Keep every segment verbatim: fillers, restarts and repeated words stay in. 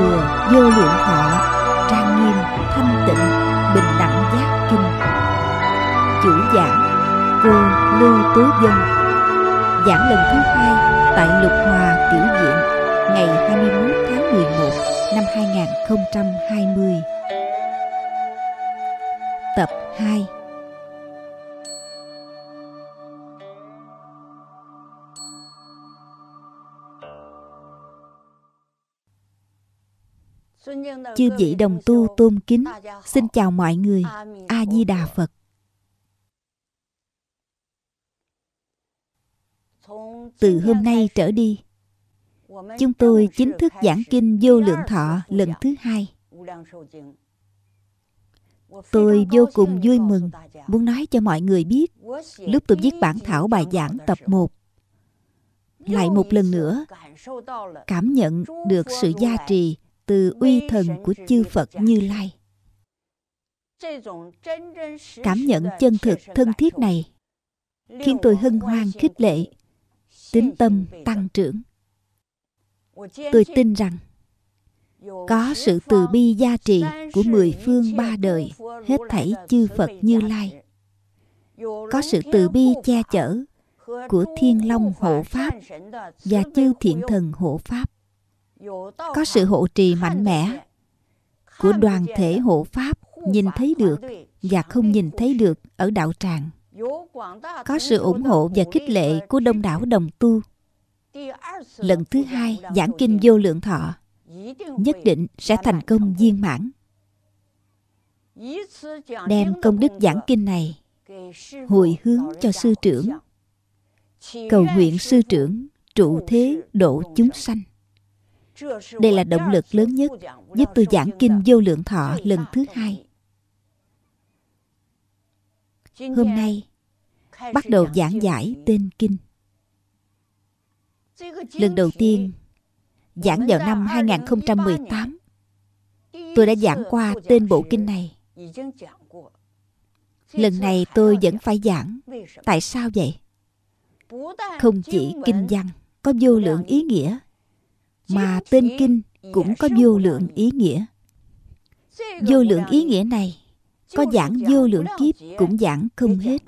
Thừa Vô Lượng Thọ Trang Nghiêm Thanh Tịnh Bình Đẳng Giác Kinh. Chủ giảng cô Lưu Tố Vân. Giảng lần thứ hai tại Lục Hòa Tiểu Viện, ngày hai mươi mốt tháng mười một năm hai nghìn không trăm hai mươi. Tập hai. Chư vị đồng tu tôn kính, xin chào mọi người. A Di Đà Phật. Từ hôm nay trở đi, chúng tôi chính thức giảng kinh Vô Lượng Thọ lần thứ hai. Tôi vô cùng vui mừng, muốn nói cho mọi người biết, lúc tôi viết bản thảo bài giảng tập một, lại một lần nữa cảm nhận được sự gia trì từ uy thần của chư Phật Như Lai. Cảm nhận chân thực thân thiết này khiến tôi hân hoan khích lệ, tín tâm tăng trưởng. Tôi tin rằng có sự từ bi gia trì của mười phương ba đời hết thảy chư Phật Như Lai, có sự từ bi che chở của Thiên Long hộ Pháp và chư thiện thần hộ Pháp, có sự hộ trì mạnh mẽ của đoàn thể hộ Pháp nhìn thấy được và không nhìn thấy được ở đạo tràng, có sự ủng hộ và khích lệ của đông đảo đồng tu. Lần thứ hai giảng kinh Vô Lượng Thọ nhất định sẽ thành công viên mãn. Đem công đức giảng kinh này hồi hướng cho sư trưởng, cầu nguyện sư trưởng trụ thế độ chúng sanh. Đây là động lực lớn nhất giúp tôi giảng kinh Vô Lượng Thọ lần thứ hai. Hôm nay bắt đầu giảng giải tên kinh. Lần đầu tiên giảng vào năm hai nghìn không trăm mười tám. Tôi đã giảng qua tên bộ kinh này. Lần này tôi vẫn phải giảng. Tại sao vậy? Không chỉ kinh văn có vô lượng ý nghĩa, mà tên kinh cũng có vô lượng ý nghĩa. Vô lượng ý nghĩa này có giảng vô lượng kiếp cũng giảng không hết.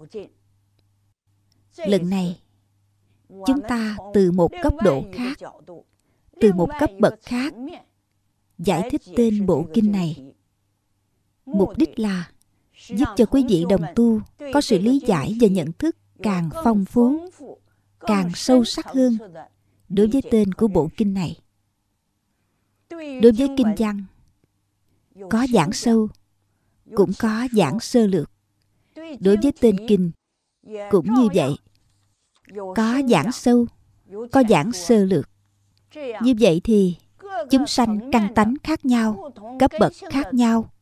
Lần này chúng ta từ một cấp độ khác, từ một cấp bậc khác giải thích tên bộ kinh này. Mục đích là giúp cho quý vị đồng tu có sự lý giải và nhận thức càng phong phú, càng sâu sắc hơn đối với tên của bộ kinh này. Đối với kinh văn, có giảng sâu, cũng có giảng sơ lược. Đối với tên kinh cũng như vậy, có giảng sâu, có giảng sơ lược. Như vậy thì chúng sanh căn tánh khác nhau, cấp bậc khác nhau,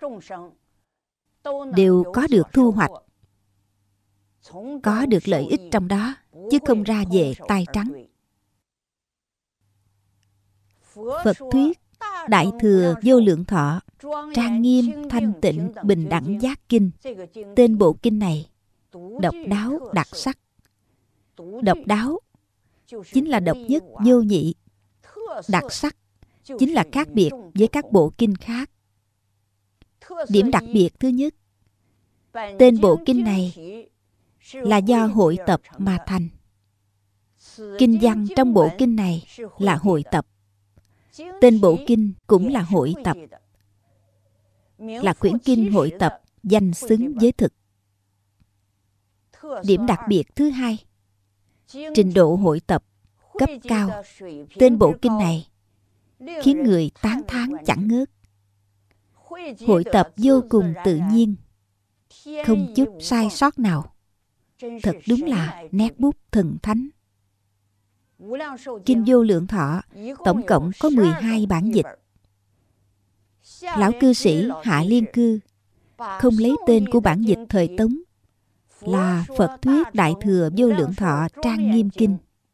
đều có được thu hoạch, có được lợi ích trong đó, chứ không ra về tay trắng. Phật thuyết Đại Thừa Vô Lượng Thọ Trang Nghiêm Thanh Tịnh Bình Đẳng Giác Kinh. Tên bộ kinh này độc đáo đặc sắc. Độc đáo chính là độc nhất vô nhị. Đặc sắc chính là khác biệt với các bộ kinh khác. Điểm đặc biệt thứ nhất, tên bộ kinh này là do hội tập mà thành. Kinh văn trong bộ kinh này là hội tập. Tên bộ kinh cũng là hội tập, là quyển kinh hội tập danh xứng với thực. Điểm đặc biệt thứ hai, trình độ hội tập cấp cao. Tên bộ kinh này khiến người tán thán chẳng ngớt. Hội tập vô cùng tự nhiên, không chút sai sót nào. Thật đúng là nét bút thần thánh. Kinh Vô Lượng Thọ tổng cộng có mười hai bản dịch. Lão cư sĩ Hạ Liên Cư không lấy tên của bản dịch thời Tống là Phật thuyết Đại Thừa Vô Lượng Thọ Trang Nghiêm Kinh,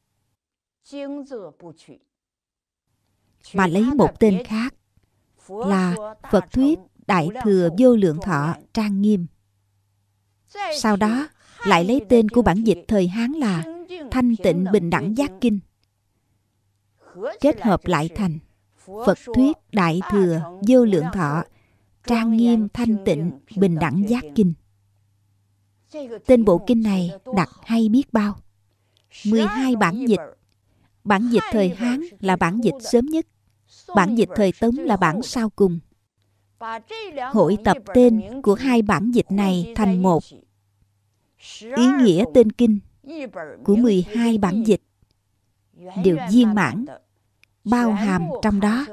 mà lấy một tên khác là Phật thuyết Đại Thừa Vô Lượng Thọ Trang Nghiêm. Sau đó lại lấy tên của bản dịch thời Hán là Thanh Tịnh Bình Đẳng Giác Kinh, kết hợp lại thành Phật thuyết Đại Thừa Vô Lượng Thọ Trang Nghiêm Thanh Tịnh Bình Đẳng Giác Kinh. Tên bộ kinh này đặt hay biết bao. mười hai bản dịch. Bản dịch thời Hán là bản dịch sớm nhất. Bản dịch thời Tống là bản sau cùng. Hội tập tên của hai bản dịch này thành một. Ý nghĩa tên kinh của mười hai bản dịch đều viên mãn, bao hàm trong đó.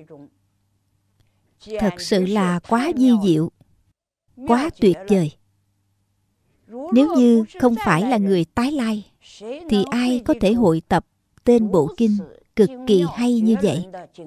Thật sự là quá vi diệu, quá tuyệt vời. Nếu như không phải là người tái lai, thì ai có thể hội tập tên bộ kinh cực kỳ hay như vậy?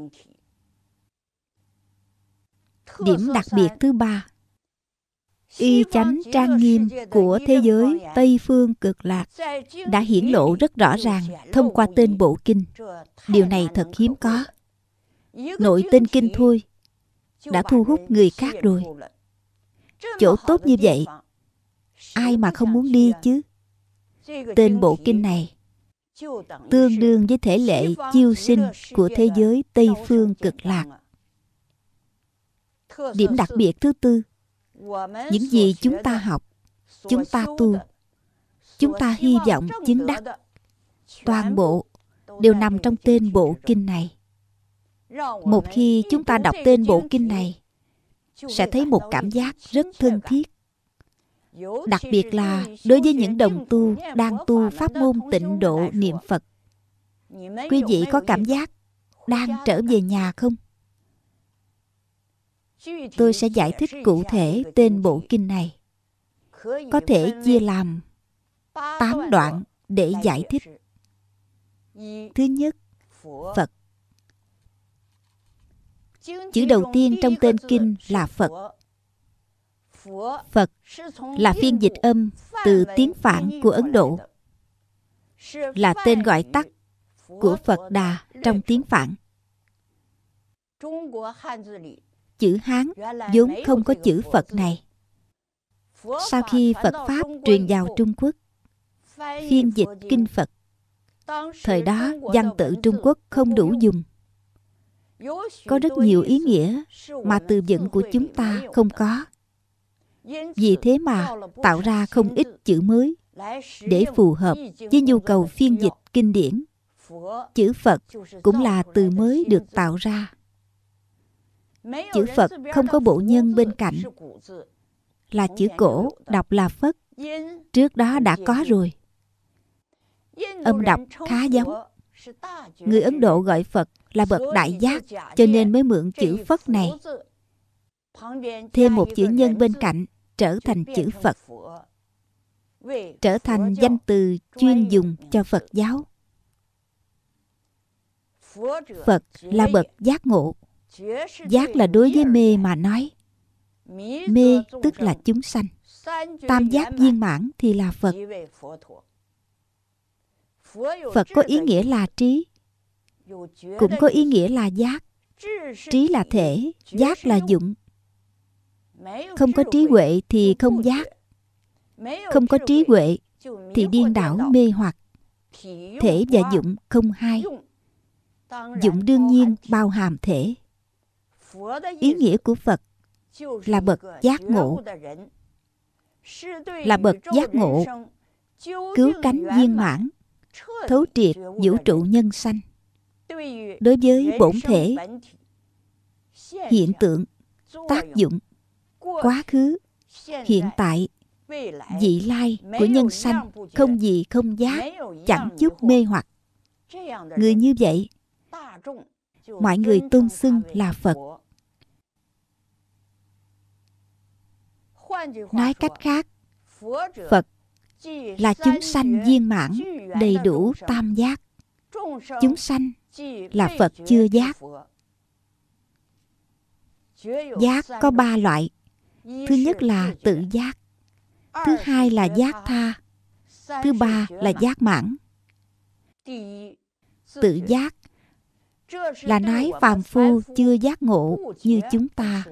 Điểm đặc biệt thứ ba, y chánh trang nghiêm của thế giới Tây Phương Cực Lạc đã hiển lộ rất rõ ràng thông qua tên bộ kinh. Điều này thật hiếm có. Nội tên kinh thôi đã thu hút người khác rồi. Chỗ tốt như vậy, ai mà không muốn đi chứ? Tên bộ kinh này tương đương với thể lệ chiêu sinh của thế giới Tây Phương Cực Lạc. Điểm đặc biệt thứ tư, những gì chúng ta học, chúng ta tu, chúng ta hy vọng chứng đắc, toàn bộ đều nằm trong tên bộ kinh này. Một khi chúng ta đọc tên bộ kinh này, sẽ thấy một cảm giác rất thân thiết. Đặc biệt là đối với những đồng tu đang tu pháp môn tịnh độ niệm Phật. Quý vị có cảm giác đang trở về nhà không? Tôi sẽ giải thích cụ thể tên bộ kinh này. Có thể chia làm tám đoạn để giải thích. Thứ nhất, Phật. Chữ đầu tiên trong tên kinh là Phật. Phật là phiên dịch âm từ tiếng Phạn của Ấn Độ, là tên gọi tắt của Phật Đà trong tiếng Phạn. Chữ Hán vốn không có chữ Phật này. Sau khi Phật Pháp truyền vào Trung Quốc, phiên dịch kinh Phật, thời đó văn tự Trung Quốc không đủ dùng. Có rất nhiều ý nghĩa mà từ vựng của chúng ta không có. Vì thế mà tạo ra không ít chữ mới để phù hợp với nhu cầu phiên dịch kinh điển. Chữ Phật cũng là từ mới được tạo ra. Chữ Phật không có bộ nhân bên cạnh, là chữ cổ, đọc là Phất. Trước đó đã có rồi. Âm đọc khá giống. Người Ấn Độ gọi Phật là bậc đại giác, cho nên mới mượn chữ Phất này. Thêm một chữ nhân bên cạnh, trở thành chữ Phật, trở thành danh từ chuyên dùng cho Phật giáo. Phật là bậc giác ngộ. Giác là đối với mê mà nói. Mê tức là chúng sanh. Tam giác viên mãn thì là Phật. Phật có ý nghĩa là trí, cũng có ý nghĩa là giác. Trí là thể, giác là dụng. Không có trí huệ thì không giác. Không có trí huệ thì điên đảo mê hoặc. Thể và dụng không hai. Dụng đương nhiên bao hàm thể. Ý nghĩa của Phật là bậc giác ngộ. Là bậc giác ngộ, cứu cánh viên mãn, thấu triệt vũ trụ nhân sanh. Đối với bổn thể, hiện tượng, tác dụng, quá khứ, hiện tại, vị lai của nhân sanh không gì không giác, chẳng chút mê hoặc. Người như vậy, mọi người tôn xưng là Phật. Nói cách khác, Phật là chúng sanh viên mãn, đầy đủ tam giác. Chúng sanh là Phật chưa giác. Giác có ba loại. Thứ nhất là tự giác. Thứ hai là giác tha. Thứ ba là giác mãn. Tự giác là nói phàm phu chưa giác ngộ như chúng ta.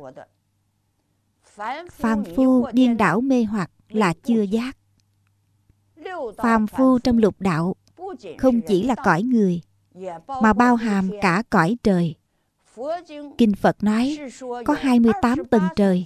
Phàm phu điên đảo mê hoặc là chưa giác. Phàm phu trong lục đạo không chỉ là cõi người, mà bao hàm cả cõi trời. Kinh Phật nói có hai mươi tám tầng trời,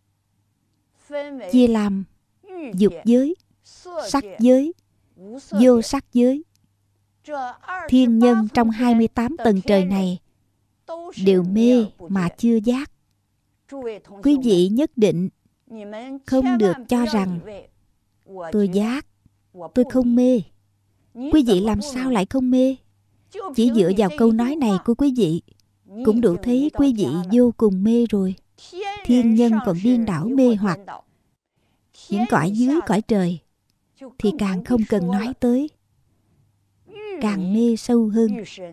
chia làm dục giới, sắc giới, vô sắc giới. Thiên nhân trong hai mươi tám tầng trời này đều mê mà chưa giác. Quý vị nhất định không được cho rằng tôi giác, tôi không mê. Quý vị làm sao lại không mê? Chỉ dựa vào câu nói này của quý vị cũng đủ thấy quý vị vô cùng mê rồi. Thiên nhân còn điên đảo mê hoặc. Những cõi dưới cõi trời thì càng không cần nói tới, càng mê sâu hơn.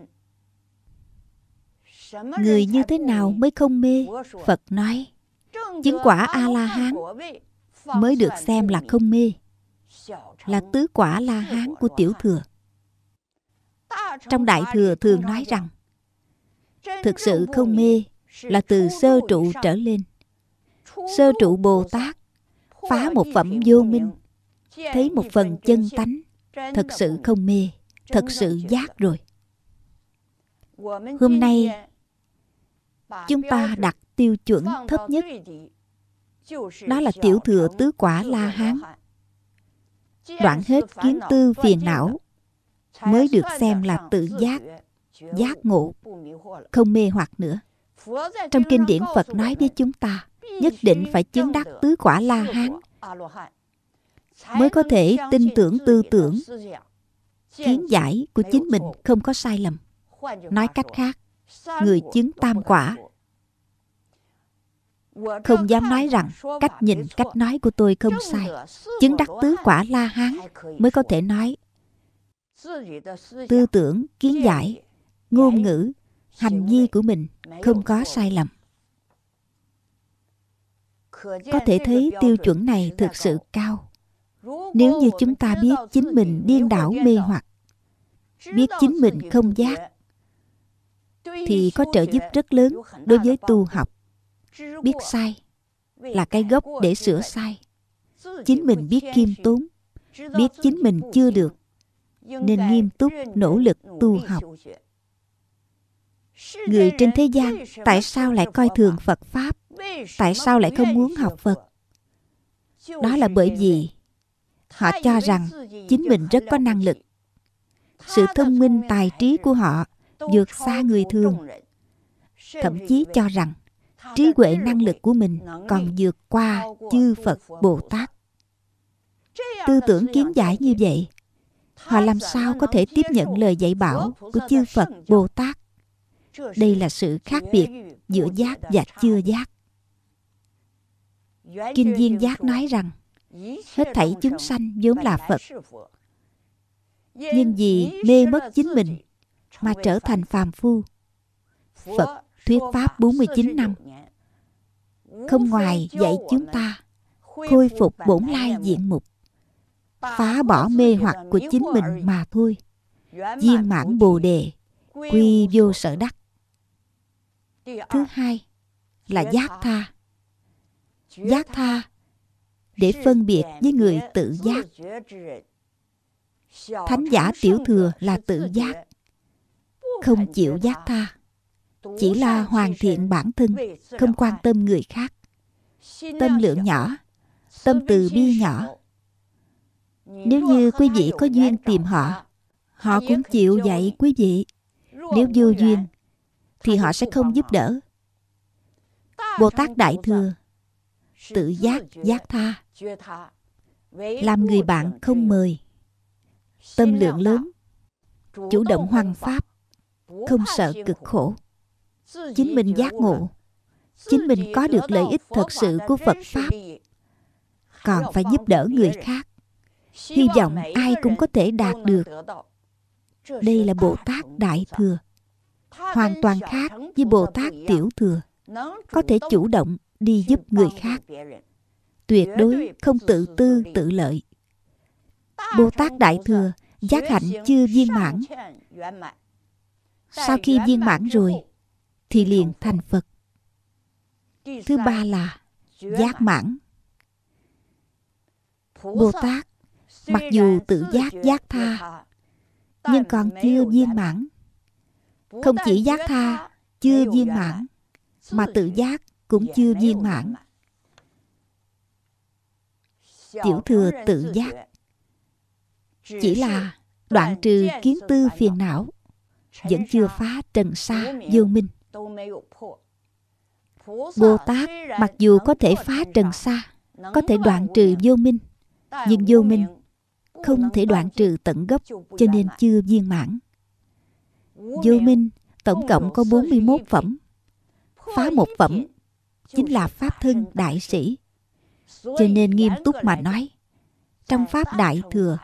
Người như thế nào mới không mê? Phật nói chứng quả A-la-hán mới được xem là không mê, là tứ quả La-hán của tiểu thừa. Trong Đại Thừa thường nói rằng thực sự không mê là từ sơ trụ trở lên. Sơ trụ Bồ Tát phá một phẩm vô minh, thấy một phần chân tánh, thật sự không mê, thật sự giác rồi. Hôm nay chúng ta đặt tiêu chuẩn thấp nhất, đó là tiểu thừa tứ quả La-hán. Đoạn hết kiến tư phiền não mới được xem là tự giác, giác ngộ, không mê hoặc nữa. Trong kinh điển Phật nói với chúng ta nhất định phải chứng đắc tứ quả La-hán mới có thể tin tưởng tư tưởng, kiến giải của chính mình không có sai lầm. Nói cách khác, người chứng tam quả không dám nói rằng cách nhìn, cách nói của tôi không sai. Chứng đắc tứ quả La-hán mới có thể nói tư tưởng, kiến giải, ngôn ngữ, hành vi của mình không có sai lầm. Có thể thấy tiêu chuẩn này thực sự cao. Nếu như chúng ta biết chính mình điên đảo mê hoặc, biết chính mình không giác, thì có trợ giúp rất lớn đối với tu học. Biết sai là cái gốc để sửa sai. Chính mình biết khiêm tốn, biết chính mình chưa được, nên nghiêm túc nỗ lực tu học. Người trên thế gian tại sao lại coi thường Phật Pháp? Tại sao lại không muốn học Phật? Đó là bởi vì họ cho rằng chính mình rất có năng lực. Sự thông minh tài trí của họ vượt xa người thường. Thậm chí cho rằng trí huệ năng lực của mình còn vượt qua chư Phật Bồ Tát. Tư tưởng kiến giải như vậy, họ làm sao có thể tiếp nhận lời dạy bảo của chư Phật Bồ Tát? Đây là sự khác biệt giữa giác và chưa giác. Kinh Viên Giác nói rằng hết thảy chúng sanh vốn là Phật, nhưng vì mê mất chính mình mà trở thành phàm phu. Phật thuyết pháp bốn mươi chín năm, không ngoài dạy chúng ta khôi phục bổn lai diện mục, phá bỏ mê hoặc của chính mình mà thôi. Viên mãn Bồ Đề, quy vô sở đắc. Thứ hai là giác tha. Giác tha để phân biệt với người tự giác. Thánh giả tiểu thừa là tự giác, không chịu giác tha, chỉ là hoàn thiện bản thân, không quan tâm người khác. Tâm lượng nhỏ, tâm từ bi nhỏ. Nếu như quý vị có duyên tìm họ, họ cũng chịu dạy quý vị. Nếu vô duyên thì họ sẽ không giúp đỡ. Bồ Tát Đại Thừa tự giác, giác tha, làm người bạn không mời. Tâm lượng lớn, chủ động hoằng pháp, không sợ cực khổ. Chính mình giác ngộ, chính mình có được lợi ích thật sự của Phật Pháp, còn phải giúp đỡ người khác. Hy vọng ai cũng có thể đạt được. Đây là Bồ Tát Đại Thừa, hoàn toàn khác với Bồ Tát Tiểu Thừa. Có thể chủ động đi giúp người khác, tuyệt đối không tự tư tự lợi. Bồ Tát Đại Thừa giác hạnh chưa viên mãn. Sau khi viên mãn rồi thì liền thành Phật. Thứ ba là giác mãn. Bồ Tát mặc dù tự giác giác tha, nhưng còn chưa viên mãn. Không chỉ giác tha, chưa viên mãn, mà tự giác cũng chưa viên mãn. Tiểu thừa tự giác chỉ là đoạn trừ kiến tư phiền não, vẫn chưa phá trần sa vô minh. Bồ Tát mặc dù có thể phá trần sa, có thể đoạn trừ vô minh, nhưng vô minh không thể đoạn trừ tận gốc, cho nên chưa viên mãn. Vô minh tổng cộng có bốn mươi mốt phẩm. Phá một phẩm chính là Pháp thân đại sĩ. Cho nên nghiêm túc mà nói, trong Pháp Đại Thừa,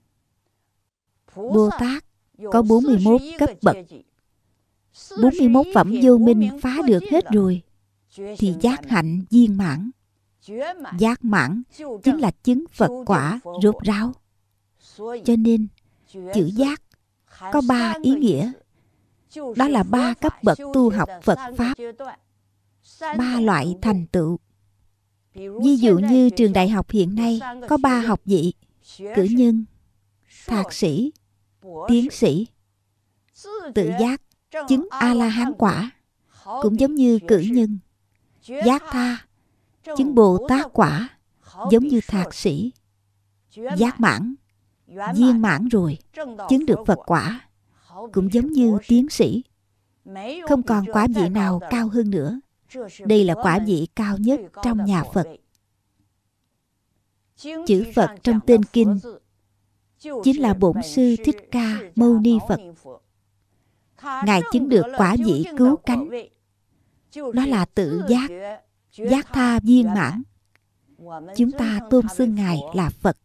Bồ Tát có bốn mươi mốt cấp bậc. bốn mươi mốt phẩm vô minh phá được hết rồi, thì giác hạnh viên mãn. Giác mãn chính là chứng Phật quả rốt ráo. Cho nên chữ giác có ba ý nghĩa. Đó là ba cấp bậc tu học Phật Pháp, ba loại thành tựu. Ví dụ như trường đại học hiện nay có ba học vị: cử nhân, thạc sĩ, tiến sĩ. Tự giác chứng A-la-hán quả cũng giống như cử nhân. Giác tha chứng Bồ Tát quả giống như thạc sĩ. Giác mãn viên mãn rồi, chứng được Phật quả cũng giống như tiến sĩ. Không còn quả vị nào cao hơn nữa. Đây là quả vị cao nhất trong nhà Phật. Chữ Phật trong tên kinh chính là Bổn Sư Thích Ca Mâu Ni Phật. Ngài chứng được quả vị cứu cánh, đó là tự giác, giác tha viên mãn. Chúng ta tôn xưng Ngài là Phật.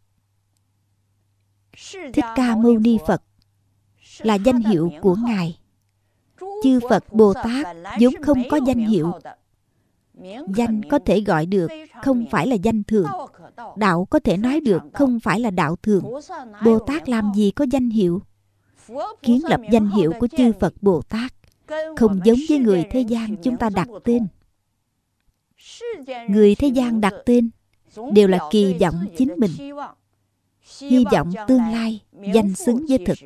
Thích Ca Mâu Ni Phật là danh hiệu của Ngài. Chư Phật Bồ Tát vốn không có danh hiệu. Danh có thể gọi được, không phải là danh thường. Đạo có thể nói được, không phải là đạo thường. Bồ Tát làm gì có danh hiệu? Kiến lập danh hiệu của chư Phật Bồ Tát không giống với người thế gian chúng ta đặt tên. Người thế gian đặt tên đều là kỳ vọng chính mình, hy vọng tương lai danh xứng với thực.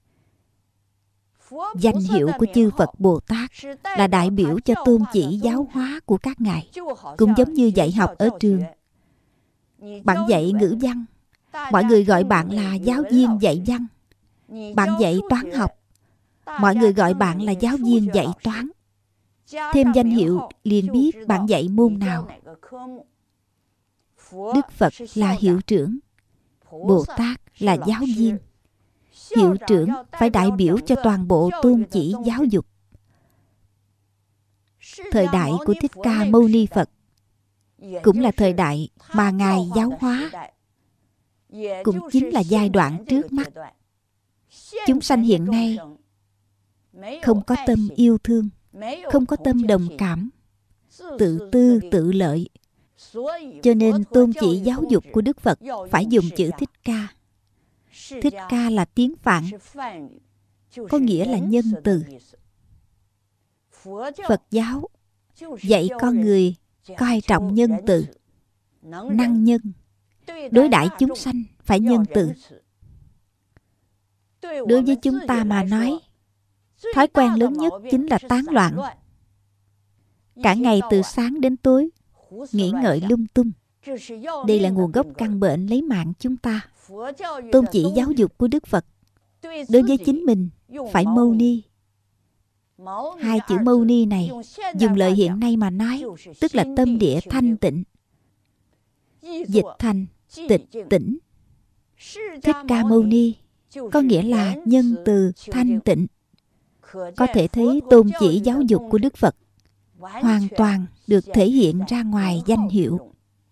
Danh hiệu của chư Phật Bồ Tát là đại biểu cho tôn chỉ giáo hóa của các ngài. Cũng giống như dạy học ở trường. Bạn dạy ngữ văn, mọi người gọi bạn là giáo viên dạy văn. Bạn dạy toán học, mọi người gọi bạn là giáo viên dạy toán. Thêm danh hiệu liền biết bạn dạy môn nào. Đức Phật là hiệu trưởng, Bồ Tát là giáo viên. Hiệu trưởng phải đại biểu cho toàn bộ tôn chỉ giáo dục. Thời đại của Thích Ca Mâu Ni Phật cũng là thời đại mà Ngài giáo hóa, cũng chính là giai đoạn trước mắt. Chúng sanh hiện nay không có tâm yêu thương, không có tâm đồng cảm, tự tư tự lợi. Cho nên tôn chỉ giáo dục của Đức Phật phải dùng chữ Thích Ca. Thích Ca là tiếng Phạn, có nghĩa là nhân từ. Phật giáo dạy con người coi trọng nhân từ, năng nhân. Đối đãi chúng sanh phải nhân từ. Đối với chúng ta mà nói, thói quen lớn nhất chính là tán loạn. Cả ngày từ sáng đến tối nghĩ ngợi lung tung. Đây là nguồn gốc căn bệnh lấy mạng chúng ta. Tôn chỉ giáo dục của Đức Phật đối với chính mình phải mâu ni. Hai chữ mâu ni này dùng lời hiện nay mà nói, tức là tâm địa thanh tịnh. Dịch thành tịch tỉnh. Thích Ca Mâu Ni có nghĩa là nhân từ thanh tịnh. Có thể thấy tôn chỉ giáo dục của Đức Phật hoàn toàn được thể hiện ra ngoài danh hiệu.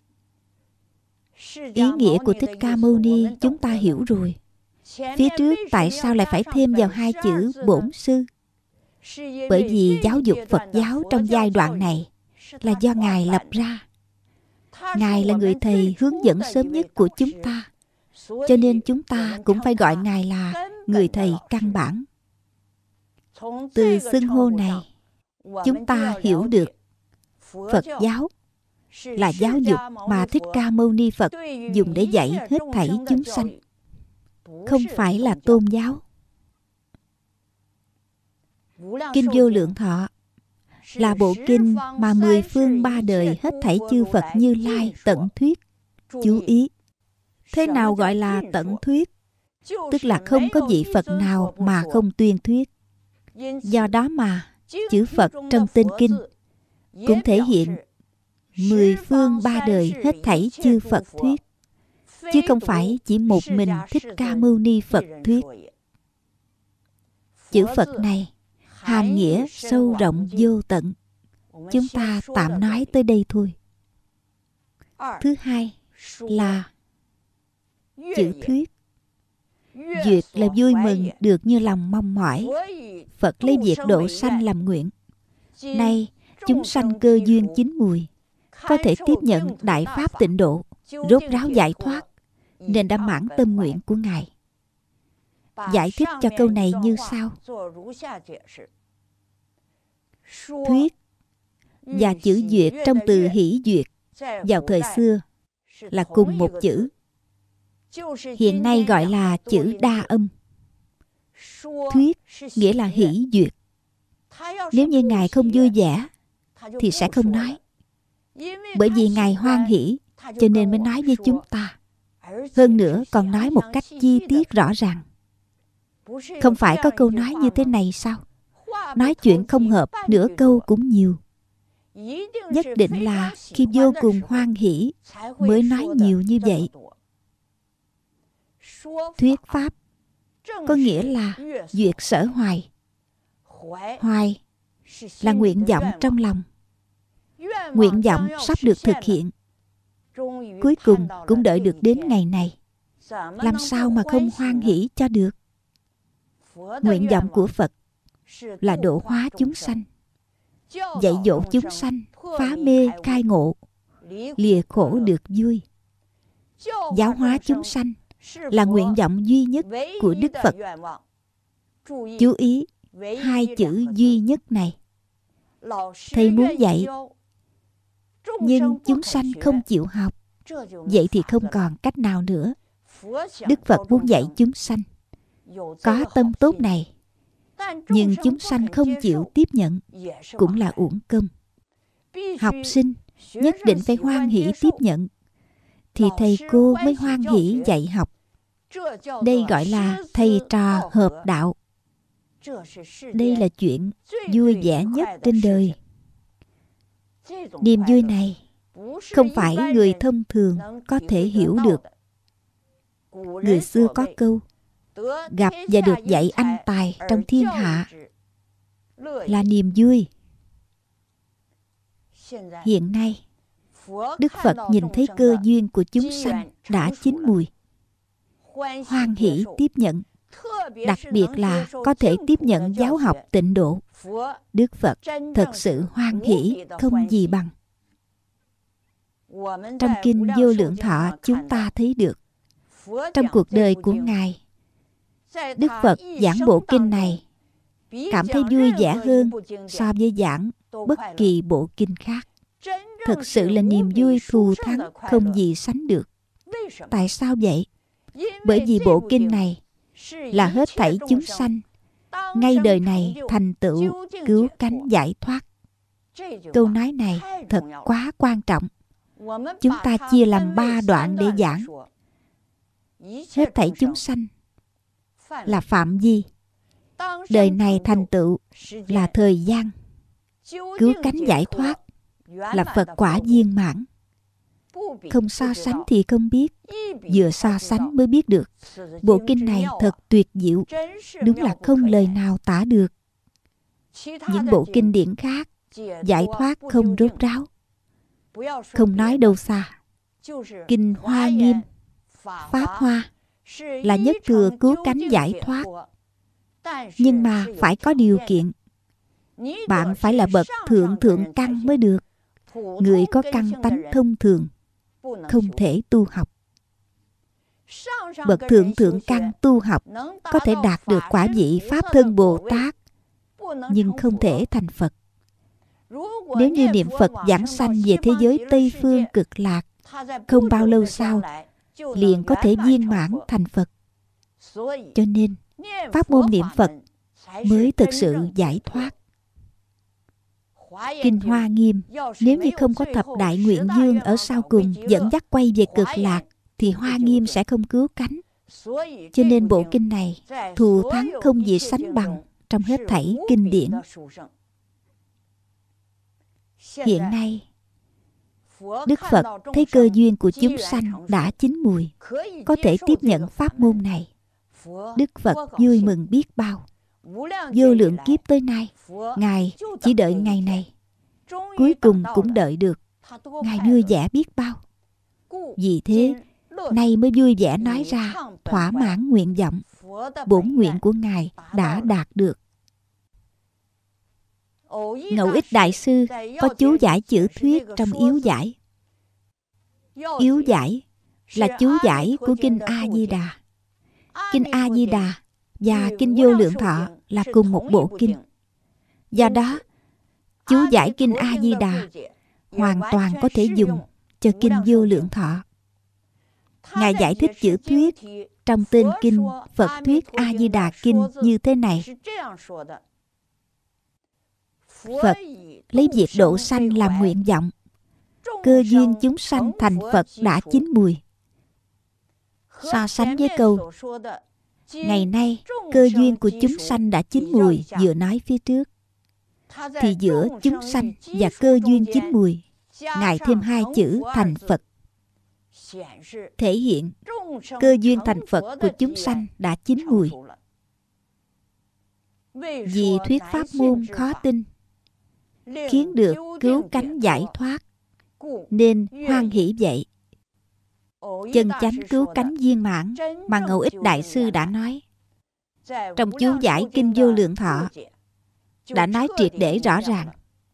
Ý nghĩa của Thích Ca Mâu Ni chúng ta hiểu rồi. Phía trước tại sao lại phải thêm vào hai chữ bổn sư? Bởi vì giáo dục Phật giáo trong giai đoạn này là do Ngài lập ra. Ngài là người thầy hướng dẫn sớm nhất của chúng ta. Cho nên chúng ta cũng phải gọi Ngài là người thầy căn bản. Từ xưng hô này, chúng ta hiểu được Phật giáo là giáo dục mà Thích Ca Mâu Ni Phật dùng để dạy hết thảy chúng sanh, không phải là tôn giáo. Kinh Vô Lượng Thọ là bộ kinh mà mười phương ba đời hết thảy chư Phật Như Lai tận thuyết. Chú ý, thế nào gọi là tận thuyết? Tức là không có vị Phật nào mà không tuyên thuyết. Do đó mà chữ Phật trong tên kinh cũng thể hiện mười phương ba đời hết thảy chư Phật thuyết, chứ không phải chỉ một mình Thích Ca Mâu Ni Phật thuyết. Chữ Phật này hàm nghĩa sâu rộng vô tận. Chúng ta tạm nói tới đây thôi. Thứ hai là chữ thuyết. Duyệt là vui mừng được như lòng mong mỏi. Phật lấy việc độ sanh làm nguyện. Nay chúng sanh cơ duyên chín mùi, có thể tiếp nhận đại pháp tịnh độ, rốt ráo giải thoát, nên đã mãn tâm nguyện của Ngài. Giải thích cho câu này như sau. Thuyết và chữ duyệt trong từ hỷ duyệt vào thời xưa là cùng một chữ. Hiện nay gọi là chữ đa âm. Thuyết nghĩa là hỷ duyệt. Nếu như Ngài không vui vẻ thì sẽ không nói. Bởi vì Ngài hoan hỷ cho nên mới nói với chúng ta. Hơn nữa còn nói một cách chi tiết rõ ràng. Không phải có câu nói như thế này sao? Nói chuyện không hợp, nửa câu cũng nhiều. Nhất định là khi vô cùng hoan hỷ mới nói nhiều như vậy. Thuyết pháp có nghĩa là duyệt sở hoài. Hoài là nguyện vọng trong lòng. Nguyện vọng sắp được thực hiện, cuối cùng cũng đợi được đến ngày này. Làm sao mà không hoan hỷ cho được? Nguyện vọng của Phật là độ hóa chúng sanh, dạy dỗ chúng sanh phá mê khai ngộ, lìa khổ được vui. Giáo hóa chúng sanh là nguyện vọng duy nhất của Đức Phật. Chú ý hai chữ duy nhất này. Thầy muốn dạy, nhưng chúng sanh không chịu học. Vậy thì không còn cách nào nữa. Đức Phật muốn dạy chúng sanh có tâm tốt này, nhưng chúng sanh không chịu tiếp nhận, cũng là uổng công. Học sinh nhất định phải hoan hỷ tiếp nhận, thì thầy cô mới hoan hỷ dạy học. Đây gọi là thầy trò hợp đạo. Đây là chuyện vui vẻ nhất trên đời. Niềm vui này không phải người thông thường có thể hiểu được. Người xưa có câu, gặp và được dạy anh tài trong thiên hạ là niềm vui. Hiện nay, Đức Phật nhìn thấy cơ duyên của chúng sanh đã chín mùi, hoan hỷ tiếp nhận. Đặc biệt là có thể tiếp nhận giáo học tịnh độ. Đức Phật thật sự hoan hỷ không gì bằng. Trong kinh Vô Lượng Thọ chúng ta thấy được, trong cuộc đời của Ngài, Đức Phật giảng bộ kinh này cảm thấy vui vẻ hơn so với giảng bất kỳ bộ kinh khác. Thật sự là niềm vui thù thắng không gì sánh được. Tại sao vậy? Bởi vì bộ kinh này là hết thảy chúng sanh ngay đời này thành tựu cứu cánh giải thoát. Câu nói này thật quá quan trọng. Chúng ta chia làm ba đoạn để giảng. Hết thảy chúng sanh là phạm vi. Đời này thành tựu là thời gian. Cứu cánh giải thoát là Phật quả viên mãn. Không so sánh thì không biết, vừa so sánh mới biết được. Bộ kinh này thật tuyệt diệu, đúng là không lời nào tả được. Những bộ kinh điển khác giải thoát không rốt ráo. Không nói đâu xa, kinh Hoa Nghiêm, Pháp Hoa là nhất thừa cứu cánh giải thoát. Nhưng mà phải có điều kiện. Bạn phải là bậc thượng thượng căn mới được. Người có căn tánh thông thường không thể tu học. Bậc thượng thượng căn tu học có thể đạt được quả vị Pháp Thân Bồ Tát, nhưng không thể thành Phật. Nếu như niệm Phật giảng sanh về thế giới Tây Phương Cực Lạc, không bao lâu sau liền có thể viên mãn thành Phật. Cho nên pháp môn niệm Phật mới thực sự giải thoát. Kinh Hoa Nghiêm, nếu như không có thập đại nguyện dương ở sau cùng dẫn dắt quay về cực lạc, thì Hoa Nghiêm sẽ không cứu cánh. Cho nên bộ kinh này thù thắng không gì sánh bằng trong hết thảy kinh điển. Hiện nay, Đức Phật thấy cơ duyên của chúng sanh đã chín mùi, có thể tiếp nhận pháp môn này. Đức Phật vui mừng biết bao. Vô lượng kiếp tới nay, Ngài chỉ đợi ngày này, cuối cùng cũng đợi được. Ngài vui vẻ biết bao. Vì thế, nay mới vui vẻ nói ra, thỏa mãn nguyện vọng. Bổn nguyện của Ngài đã đạt được. Ngẫu Ích Đại Sư có chú giải chữ thuyết trong yếu giải. Yếu giải là chú giải của Kinh A-di-đà. Kinh A-di-đà và Kinh Vô Lượng Thọ là cùng một bộ kinh. Do đó, chú giải Kinh A-di-đà hoàn toàn có thể dùng cho Kinh Vô Lượng Thọ. Ngài giải thích chữ thuyết trong tên kinh Phật Thuyết A-di-đà Kinh như thế này. Phật lấy việc độ sanh làm nguyện vọng. Cơ duyên chúng sanh thành Phật đã chín mùi. So sánh với câu ngày nay cơ duyên của chúng sanh đã chín mùi vừa nói phía trước, thì giữa chúng sanh và cơ duyên chín mùi, Ngài thêm hai chữ thành Phật, thể hiện cơ duyên thành Phật của chúng sanh đã chín mùi. Vì thuyết pháp môn khó tin, khiến được cứu cánh giải thoát, nên hoan hỷ vậy. Chân chánh cứu cánh viên mãn mà Ngẫu Ích Đại Sư đã nói trong chú giải Kinh Vô Lượng Thọ, đã nói triệt để rõ ràng.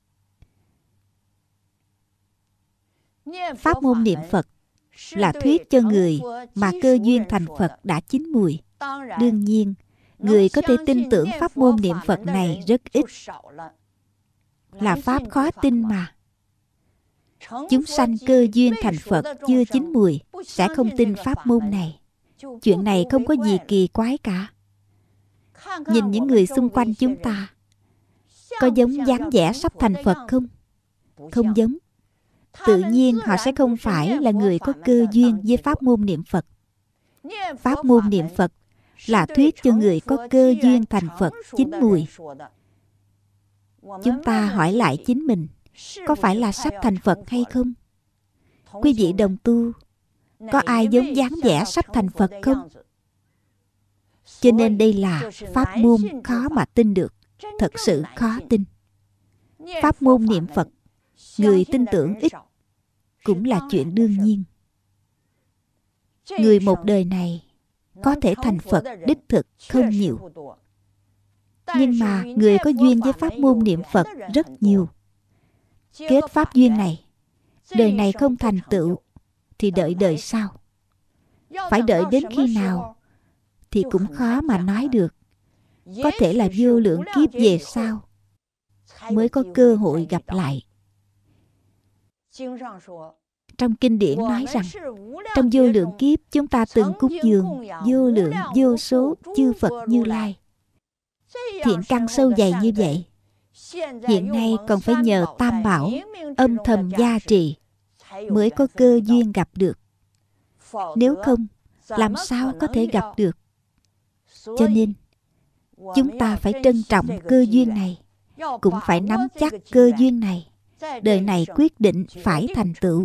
Pháp môn niệm Phật là thuyết cho người mà cơ duyên thành Phật đã chín mùi. Đương nhiên, người có thể tin tưởng pháp môn niệm Phật này rất ít. Là pháp khó tin mà. Chúng sanh cơ duyên thành Phật chưa chín mùi sẽ không tin pháp môn này. Chuyện này không có gì kỳ quái cả. Nhìn những người xung quanh chúng ta, có giống dáng vẻ sắp thành Phật không? Không giống. Tự nhiên họ sẽ không phải là người có cơ duyên với pháp môn niệm Phật. Pháp môn niệm Phật là thuyết cho người có cơ duyên thành Phật chín mùi. Chúng ta hỏi lại chính mình, có phải là sắp thành Phật hay không? Quý vị đồng tu, có ai giống dáng vẻ sắp thành Phật không? Cho nên đây là pháp môn khó mà tin được, thật sự khó tin. Pháp môn niệm Phật, người tin tưởng ít, cũng là chuyện đương nhiên. Người một đời này có thể thành Phật đích thực không nhiều. Nhưng mà người có duyên với pháp môn niệm Phật rất nhiều. Kết pháp duyên này, đời này không thành tựu, thì đợi đời sau. Phải đợi đến khi nào thì cũng khó mà nói được. Có thể là vô lượng kiếp về sau mới có cơ hội gặp lại. Trong kinh điển nói rằng, trong vô lượng kiếp chúng ta từng cúng dường vô lượng vô số chư Phật Như Lai. Thiện căn sâu dày như vậy, hiện nay còn phải nhờ Tam Bảo âm thầm gia trì mới có cơ duyên gặp được. Nếu không, làm sao có thể gặp được? Cho nên, chúng ta phải trân trọng cơ duyên này, cũng phải nắm chắc cơ duyên này. Đời này quyết định phải thành tựu.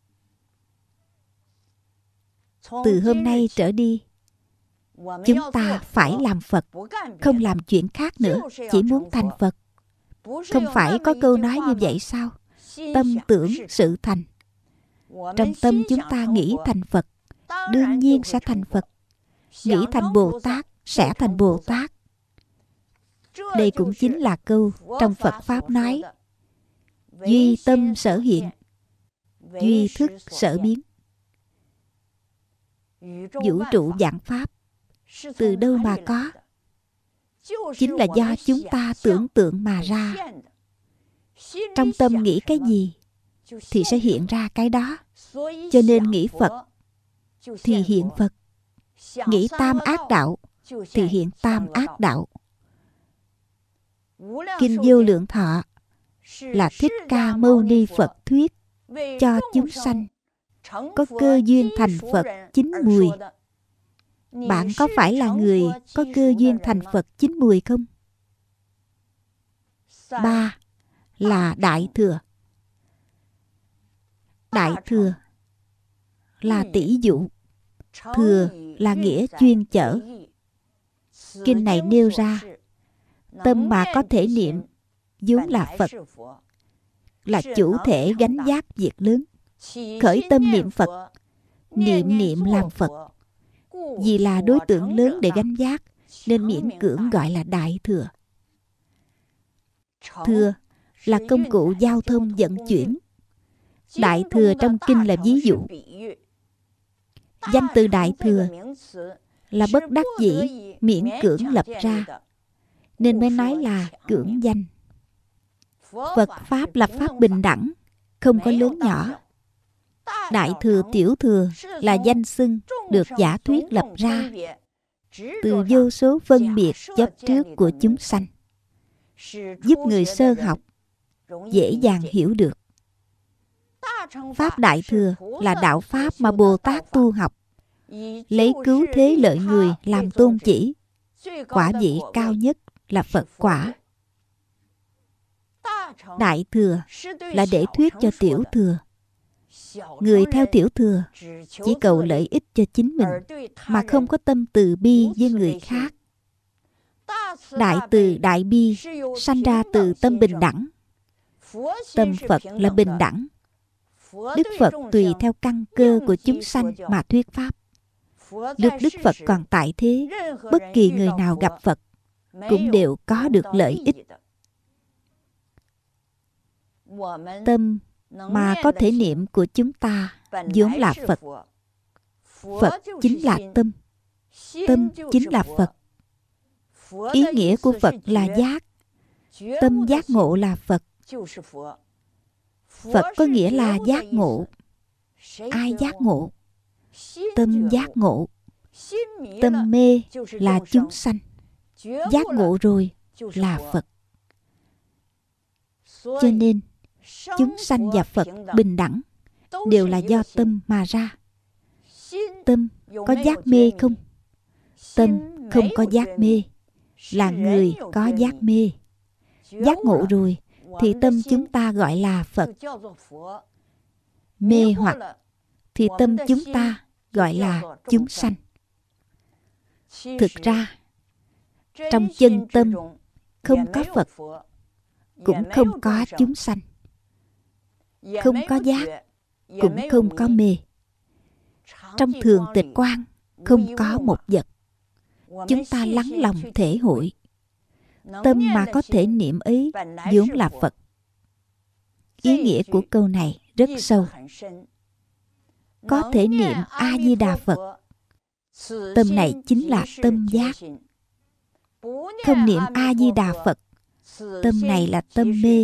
Từ hôm nay trở đi, chúng ta phải làm Phật, không làm chuyện khác nữa, chỉ muốn thành Phật. Không phải có câu nói như vậy sao? Tâm tưởng sự thành. Trong tâm chúng ta nghĩ thành Phật, đương nhiên sẽ thành Phật. Nghĩ thành Bồ Tát, sẽ thành Bồ Tát. Đây cũng chính là câu trong Phật Pháp nói: duy tâm sở hiện, duy thức sở biến. Vũ trụ vạn Pháp từ đâu mà có? Chính là do chúng ta tưởng tượng mà ra. Trong tâm nghĩ cái gì thì sẽ hiện ra cái đó. Cho nên nghĩ Phật thì hiện Phật, nghĩ tam ác đạo thì hiện tam ác đạo. Kinh Vô Lượng Thọ là Thích Ca Mâu Ni Phật thuyết cho chúng sanh có cơ duyên thành Phật chín mùi. Bạn có phải là người có cơ duyên thành Phật chín mùi không? Ba là Đại Thừa. Đại Thừa là tỷ dụ, thừa là nghĩa chuyên chở. Kinh này nêu ra, tâm mà có thể niệm vốn là Phật, là chủ thể gánh vác việc lớn. Khởi tâm niệm Phật, niệm niệm làm Phật. Vì là đối tượng lớn để gánh vác, nên miễn cưỡng gọi là Đại Thừa. Thừa là công cụ giao thông vận chuyển. Đại Thừa trong kinh là ví dụ. Danh từ Đại Thừa là bất đắc dĩ miễn cưỡng lập ra, nên mới nói là cưỡng danh. Phật Pháp là Pháp bình đẳng, không có lớn nhỏ. Đại Thừa, Tiểu Thừa là danh xưng được giả thuyết lập ra từ vô số phân biệt chấp trước của chúng sanh, giúp người sơ học dễ dàng hiểu được. Pháp Đại Thừa là đạo Pháp mà Bồ Tát tu học, lấy cứu thế lợi người làm tôn chỉ. Quả vị cao nhất là Phật quả. Đại Thừa là để thuyết cho Tiểu Thừa. Người theo Tiểu Thừa chỉ cầu lợi ích cho chính mình, mà không có tâm từ bi với người khác. Đại từ đại bi sanh ra từ tâm bình đẳng. Tâm Phật là bình đẳng. Đức Phật tùy theo căn cơ của chúng sanh mà thuyết Pháp. Lúc Đức Phật còn tại thế, bất kỳ người nào gặp Phật cũng đều có được lợi ích. Tâm mà có thể niệm của chúng ta vốn là Phật. Phật chính là tâm. Tâm chính là Phật. Ý nghĩa của Phật là giác. Tâm giác ngộ là Phật. Phật có nghĩa là giác ngộ. Ai giác ngộ? Tâm giác ngộ. Tâm mê là chúng sanh. Giác ngộ rồi là Phật. Cho nên chúng sanh và Phật bình đẳng, đều là do tâm mà ra. Tâm có giác mê không? Tâm không có giác mê, là người có giác mê. Giác ngộ rồi thì tâm chúng ta gọi là Phật. Mê hoặc thì tâm chúng ta gọi là chúng sanh. Thực ra trong chân tâm không có Phật, cũng không có chúng sanh. Không có giác, cũng không có mê. Trong thường tịch quan không có một vật. Chúng ta lắng lòng thể hội, tâm mà có thể niệm ấy vốn là Phật. Ý nghĩa của câu này rất sâu. Có thể niệm A-di-đà Phật, tâm này chính là tâm giác. Không niệm A-di-đà Phật, tâm này là tâm mê.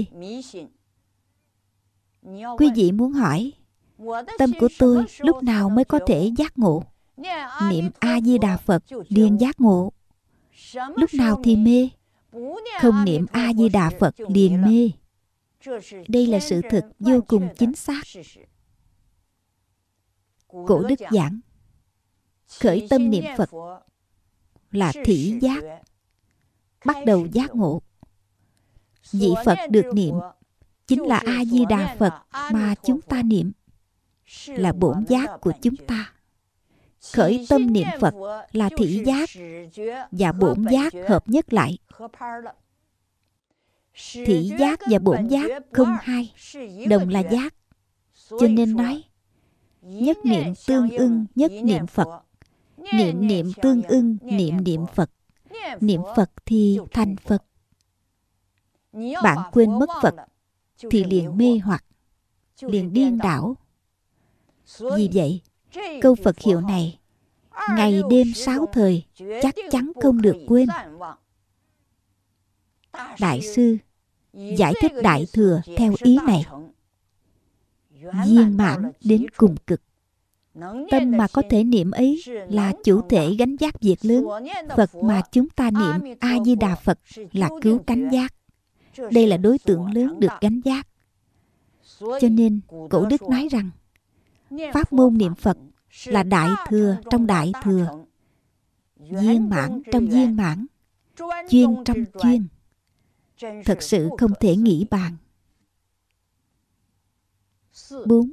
Quý vị muốn hỏi, tâm của tôi lúc nào mới có thể giác ngộ? Niệm A-di-đà Phật liền giác ngộ. Lúc nào thì mê? Không niệm A-di-đà Phật liền mê. Đây là sự thật vô cùng chính xác. Cổ Đức giảng, khởi tâm niệm Phật là thị giác, bắt đầu giác ngộ. Vị Phật được niệm chính là A-di-đà Phật mà chúng ta niệm, là bổn giác của chúng ta. Khởi tâm niệm Phật là thị giác và bổn giác hợp nhất lại. Thị giác và bổn giác không hai, đồng là giác. Cho nên nói, nhất niệm tương ưng nhất niệm Phật, niệm niệm tương ưng niệm niệm Phật. Niệm Phật thì thành Phật. Bạn quên mất Phật thì liền mê hoặc, liền điên đảo. Vì vậy, câu Phật hiệu này ngày đêm sáu thời chắc chắn không được quên. Đại sư giải thích Đại Thừa theo ý này, viên mãn đến cùng cực. Tâm mà có thể niệm ấy là chủ thể gánh vác việc lớn. Phật mà chúng ta niệm A-di-đà Phật là cứu cánh giác, đây là đối tượng lớn được gánh vác. Cho nên Cổ Đức nói rằng pháp môn niệm Phật là đại thừa trong đại thừa, viên mãn trong viên mãn, chuyên trong chuyên, thật sự không thể nghĩ bàn. Bốn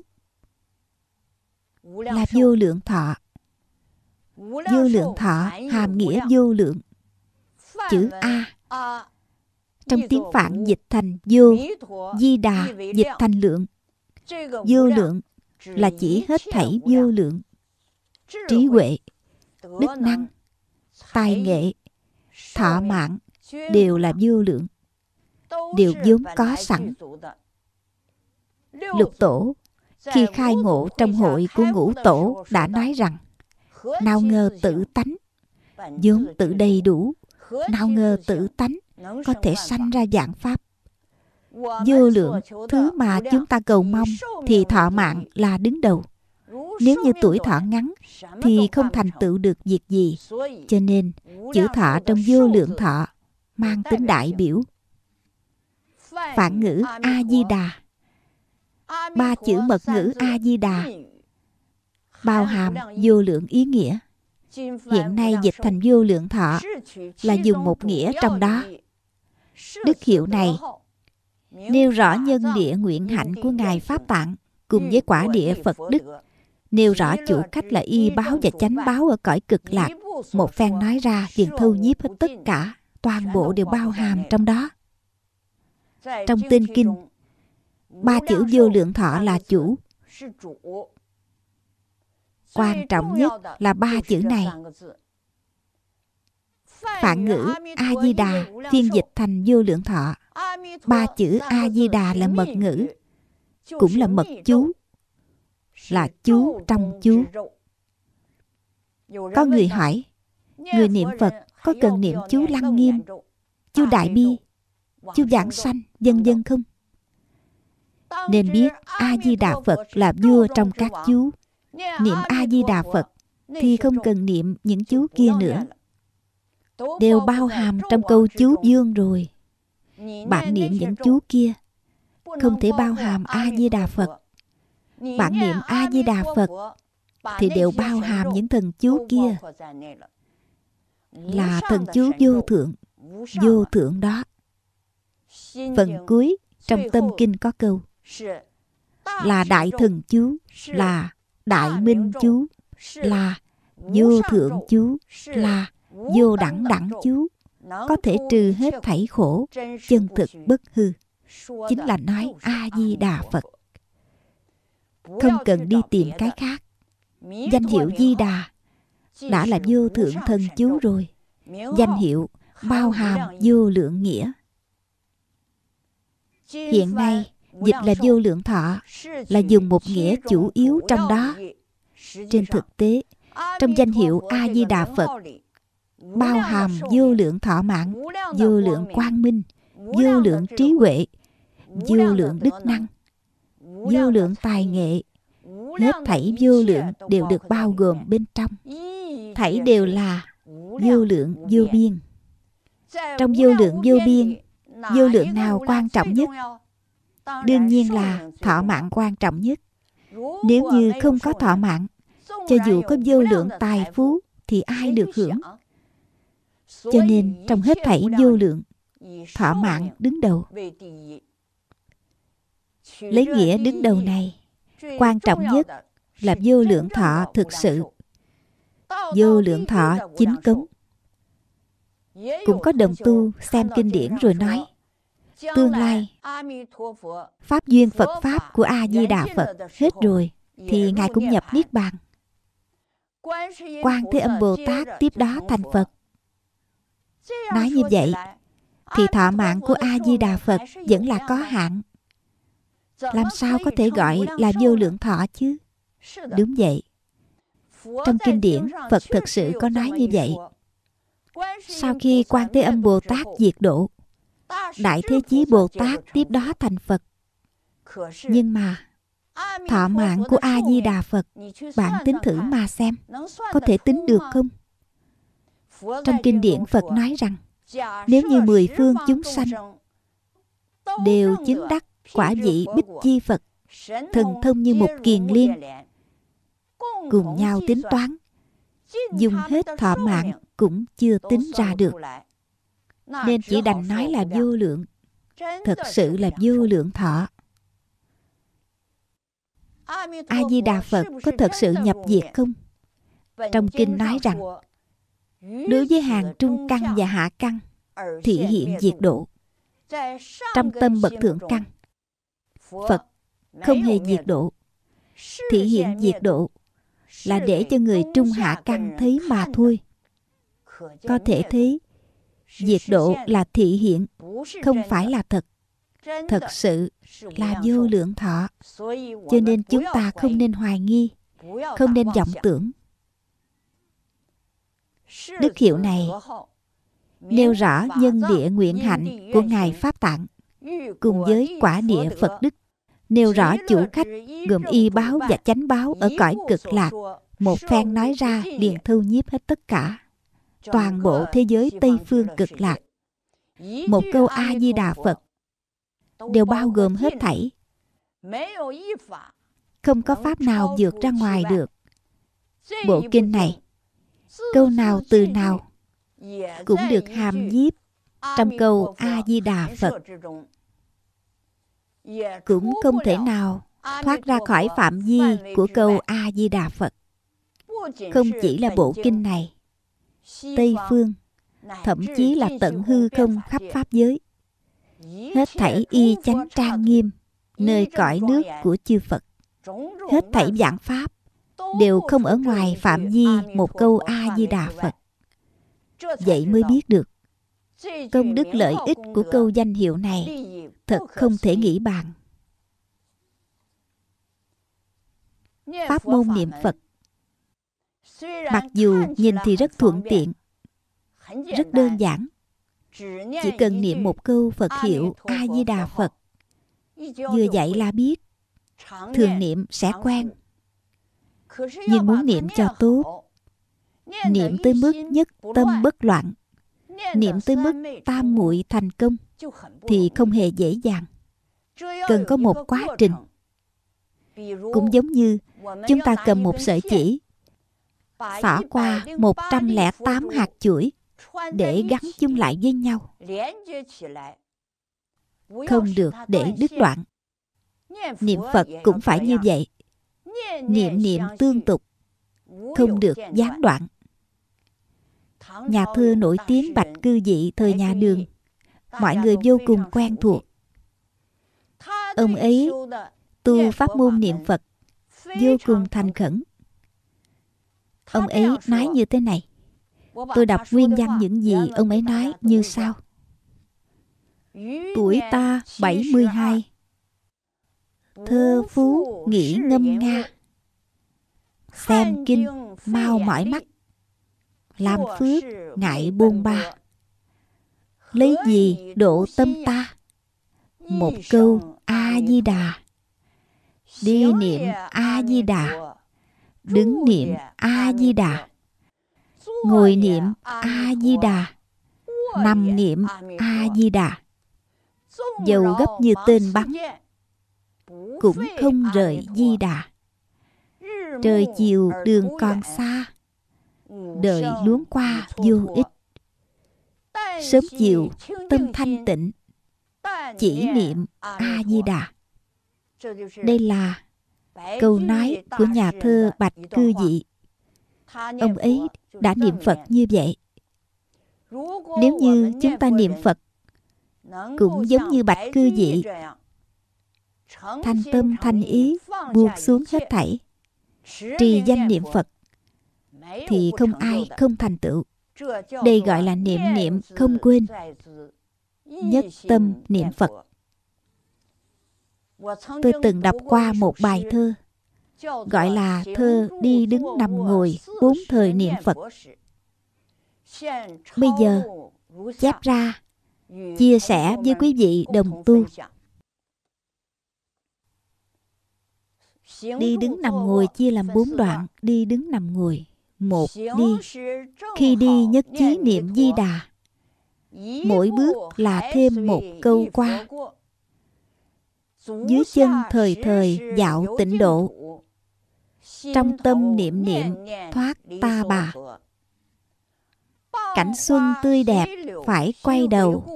là vô lượng thọ. Vô lượng thọ hàm nghĩa vô lượng. Chữ A trong tiếng Phạn dịch thành vô, Di Đà dịch thành lượng. Vô lượng là chỉ hết thảy vô lượng. Trí huệ, đức năng, tài nghệ, thọ mạng đều là vô lượng, đều vốn có sẵn. Lục Tổ khi khai ngộ trong hội của Ngũ Tổ đã nói rằng: nào ngờ tự tánh vốn tự đầy đủ, nào ngờ tự tánh có thể sanh ra vạn pháp. Vô lượng thứ mà chúng ta cầu mong thì thọ mạng là đứng đầu. Nếu như tuổi thọ ngắn thì không thành tựu được việc gì. Cho nên chữ thọ trong vô lượng thọ mang tính đại biểu. Phạn ngữ A-di-đà, ba chữ mật ngữ A-di-đà bao hàm vô lượng ý nghĩa. Hiện nay dịch thành vô lượng thọ là dùng một nghĩa trong đó. Đức hiệu này nêu rõ nhân địa nguyện hạnh của Ngài Pháp Tạng cùng với quả địa Phật Đức, nêu rõ chủ cách là y báo và chánh báo ở cõi cực lạc. Một phen nói ra liền thâu nhiếp hết tất cả, toàn bộ đều bao hàm trong đó. Trong Tinh Kinh, ba chữ vô lượng thọ là chủ. Quan trọng nhất là ba chữ này. Phạn ngữ A-di-đà phiên dịch thành vô lượng thọ. Ba chữ A-di-đà là mật ngữ, cũng là mật chú, là chú trong chú. Có người hỏi, người niệm Phật có cần niệm chú Lăng Nghiêm, chú Đại Bi, chú Giảng Sanh, vân vân không? Nên biết A-di-đà Phật là vua trong các chú. Niệm A-di-đà Phật thì không cần niệm những chú kia nữa, đều bao hàm trong câu chú vương rồi. Bạn niệm những chú kia không thể bao hàm A-di-đà Phật. Bạn niệm A-di-đà Phật thì đều bao hàm những thần chú kia, là thần chú vô thượng. Vô thượng đó. Phần cuối trong Tâm Kinh có câu là đại thần chú, là đại minh chú, là vô thượng chú, là vô đẳng đẳng chú, có thể trừ hết thảy khổ, chân thực bất hư. Chính là nói A-di-đà Phật. Không cần đi tìm cái khác. Danh hiệu Di Đà đã là vô thượng thần chú rồi. Danh hiệu bao hàm vô lượng nghĩa. Hiện nay dịch là vô lượng thọ là dùng một nghĩa chủ yếu trong đó. Trên thực tế, trong danh hiệu A-di-đà Phật bao hàm vô lượng thọ mạng, vô lượng quang minh, vô lượng trí huệ, vô lượng đức năng, vô lượng tài nghệ. Hết thảy vô lượng đều được bao gồm bên trong. Thảy đều là vô lượng vô biên. Trong vô lượng vô biên, vô lượng nào quan trọng nhất? Đương nhiên là thọ mạng quan trọng nhất. Nếu như không có thọ mạng, cho dù có vô lượng tài phú thì ai được hưởng? Cho nên trong hết thảy vô lượng, thọ mạng đứng đầu. Lấy nghĩa đứng đầu này, quan trọng nhất là vô lượng thọ thực sự. Vô lượng thọ chính cống. Cũng có đồng tu xem kinh điển rồi nói, tương lai pháp duyên Phật Pháp của A-di-đà Phật hết rồi thì Ngài cũng nhập Niết Bàn. Quan Thế Âm Bồ Tát tiếp đó thành Phật. Nói như vậy thì thọ mạng của A-di-đà Phật vẫn là có hạn. Làm sao có thể gọi là vô lượng thọ chứ? Đúng vậy. Trong kinh điển, Phật thực sự có nói như vậy. Sau khi Quan Thế Âm Bồ Tát diệt độ, Đại Thế Chí Bồ Tát tiếp đó thành Phật. Nhưng mà thọ mạng của A-di-đà Phật, bạn tính thử mà xem, có thể tính được không? Trong kinh điển Phật nói rằng, nếu như mười phương chúng sanh đều chứng đắc quả vị Bích Chi Phật, thần thông như một kiền liên, cùng nhau tính toán, dùng hết thọ mạng cũng chưa tính ra được, nên chỉ đành nói là vô lượng. Thật sự là vô lượng thọ. A Di Đà Phật có thật sự nhập diệt không? Trong kinh nói rằng, đối với hàng trung căn và hạ căn thị hiện diệt độ. Trong tâm bậc thượng căn, Phật không hề diệt độ. Thị hiện diệt độ là để cho người trung hạ căn thấy mà thôi. Có thể thấy diệt độ là thị hiện, không phải là thật. Thật sự là vô lượng thọ. Cho nên chúng ta không nên hoài nghi, không nên vọng tưởng. Đức hiệu này nêu rõ nhân địa nguyện hạnh của Ngài Pháp Tạng, cùng với quả địa Phật Đức, nêu rõ chủ khách gồm y báo và chánh báo ở cõi Cực Lạc. Một phen nói ra liền thâu nhiếp hết tất cả toàn bộ thế giới Tây Phương Cực Lạc. Một câu A Di Đà Phật đều bao gồm hết thảy. Không có pháp nào vượt ra ngoài được. Bộ kinh này, câu nào từ nào cũng được hàm nhiếp trong câu A Di Đà Phật, cũng không thể nào thoát ra khỏi phạm vi của câu A Di Đà Phật. Không chỉ là bộ kinh này, Tây Phương, thậm chí là tận hư không khắp pháp giới, hết thảy y chánh trang nghiêm nơi cõi nước của chư Phật, hết thảy giảng pháp đều không ở ngoài phạm vi một câu A Di Đà Phật. Vậy mới biết được công đức lợi ích của câu danh hiệu này thật không thể nghĩ bàn. Pháp môn niệm Phật, mặc dù nhìn thì rất thuận tiện, rất đơn giản, chỉ cần niệm một câu Phật hiệu A Di Đà Phật, vừa dạy là biết, thường niệm sẽ quen. Nhưng muốn niệm cho tốt, niệm tới mức nhất tâm bất loạn, niệm tới mức tam muội thành công thì không hề dễ dàng. Cần có một quá trình. Cũng giống như chúng ta cầm một sợi chỉ, xỏ qua một trăm lẻ tám hạt chuỗi để gắn chung lại với nhau, không được để đứt đoạn. Niệm Phật cũng phải như vậy, niệm niệm tương tục, không được gián đoạn. Nhà thơ nổi tiếng Bạch Cư Dị thời nhà Đường, mọi người vô cùng quen thuộc. Ông ấy tu pháp môn niệm Phật vô cùng thành khẩn. Ông ấy nói như thế này. Tôi đọc nguyên văn những gì ông ấy nói như sau. Tuổi ta bảy mươi hai, thơ phú nghĩ ngâm nga, xem kinh mau mỏi mắt, làm phước ngại bôn ba. Lấy gì độ tâm ta, một câu A Di Đà. Đi niệm A Di Đà, đứng niệm A Di Đà, ngồi niệm A Di Đà, nằm niệm A Di Đà. Dầu gấp như tên bắn, cũng không rời Di Đà. Trời chiều đường còn xa, đời luống qua vô ích. Sớm chiều tâm thanh tịnh, chỉ niệm A Di Đà. Đây là câu nói của nhà thơ Bạch Cư Dị. Ông ấy đã niệm Phật như vậy. Nếu như chúng ta niệm Phật cũng giống như Bạch Cư Dị, thanh tâm thanh ý, buông xuống hết thảy, trì danh niệm Phật, thì không ai không thành tựu. Đây gọi là niệm niệm không quên, nhất tâm niệm Phật. Tôi từng đọc qua một bài thơ, gọi là thơ đi đứng nằm ngồi bốn thời niệm Phật. Bây giờ chép ra chia sẻ với quý vị đồng tu. Đi đứng nằm ngồi chia làm bốn đoạn. Đi đứng nằm ngồi. Một, đi. Khi đi nhất chí niệm Di Đà, mỗi bước là thêm một câu qua. dưới chân thời thời dạo tịnh độ, trong tâm niệm niệm thoát ta bà. Cảnh xuân tươi đẹp phải quay đầu,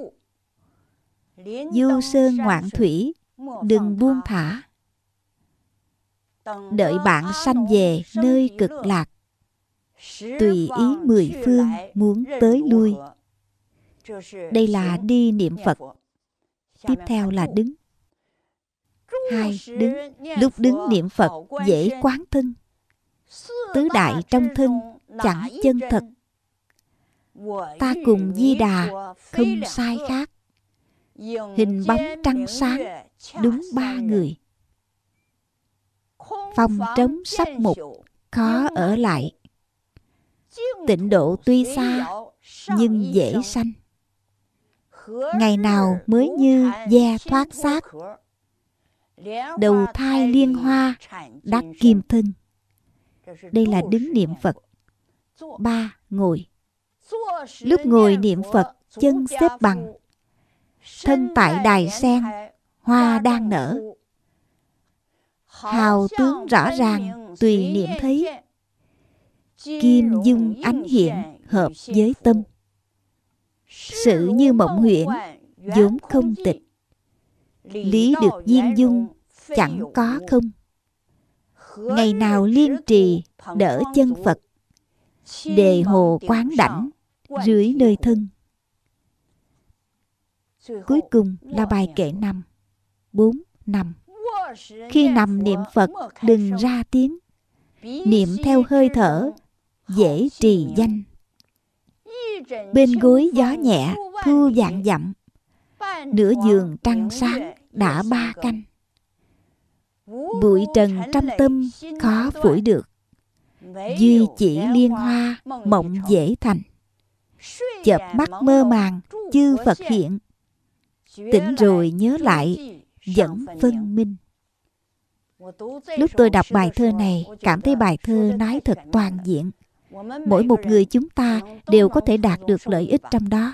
du sơn ngoạn thủy đừng buông thả. Đợi bạn sanh về nơi cực lạc, tùy ý mười phương muốn tới lui. Đây là đi niệm Phật. Tiếp theo là đứng. Hai, đứng. Lúc đứng niệm Phật dễ quán thân. Tứ đại trong thân chẳng chân thật. Ta cùng Di Đà không sai khác. Hình bóng trăng sáng đúng ba người. Phòng trống sắp mục khó ở lại. Tịnh độ tuy xa nhưng dễ sanh. Ngày nào mới như ve thoát xác, đầu thai liên hoa đắc kim thân. Đây là đứng niệm Phật. Ba, ngồi. Lúc ngồi niệm Phật chân xếp bằng, thân tại đài sen hoa đang nở. Hào tướng rõ ràng tùy niệm thấy, kim dung ánh hiện hợp với tâm. Sự như mộng huyễn vốn không tịch, lý được viên dung chẳng có không. Ngày nào liên trì đỡ chân Phật, đề hồ quán đảnh rưới nơi thân. Cuối cùng là bài kệ năm. Bốn, nằm. Khi nằm niệm Phật đừng ra tiếng, niệm theo hơi thở dễ trì danh. Bên gối gió nhẹ thu vạn dặm, nửa giường trăng sáng đã ba canh. Bụi trần trăm tâm khó phủi được, duy chỉ liên hoa mộng dễ thành. Chợp mắt mơ màng chư Phật hiện, tỉnh rồi nhớ lại vẫn phân minh. Lúc tôi đọc bài thơ này, cảm thấy bài thơ nói thật toàn diện. Mỗi một người chúng ta đều có thể đạt được lợi ích trong đó.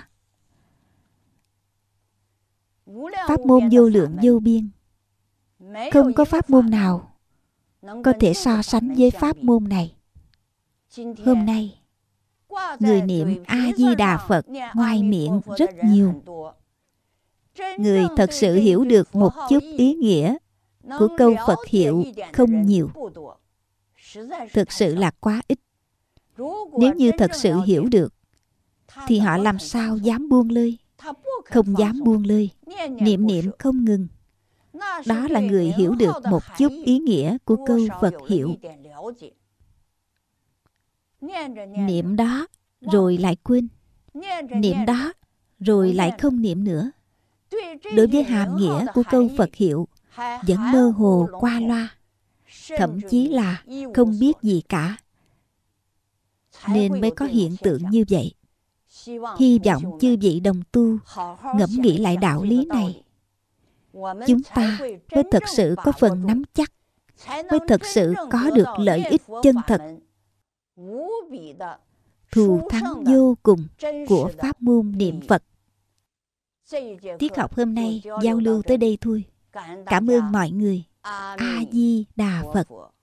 Pháp môn vô lượng vô biên, không có pháp môn nào có thể so sánh với pháp môn này. Hôm nay, người niệm A-di-đà Phật ngoài miệng rất nhiều. Người thật sự hiểu được một chút ý nghĩa của câu Phật hiệu không nhiều. Thực sự là quá ít. Nếu như thật sự hiểu được, thì họ làm sao dám buông lơi? Không dám buông lơi, niệm niệm không ngừng. Đó là người hiểu được một chút ý nghĩa của câu Phật hiệu. Niệm đó rồi lại quên, niệm đó rồi lại không niệm nữa. Đối với hàm nghĩa của câu Phật hiệu vẫn mơ hồ qua loa, thậm chí là không biết gì cả, nên mới có hiện tượng như vậy. Hy vọng chư vị đồng tu ngẫm nghĩ lại đạo lý này, chúng ta mới thật sự có phần nắm chắc, mới thật sự có được lợi ích chân thật, thù thắng vô cùng của pháp môn niệm Phật. Tiết học hôm nay giao lưu tới đây thôi. Cảm ơn mọi người. A Di Đà Phật.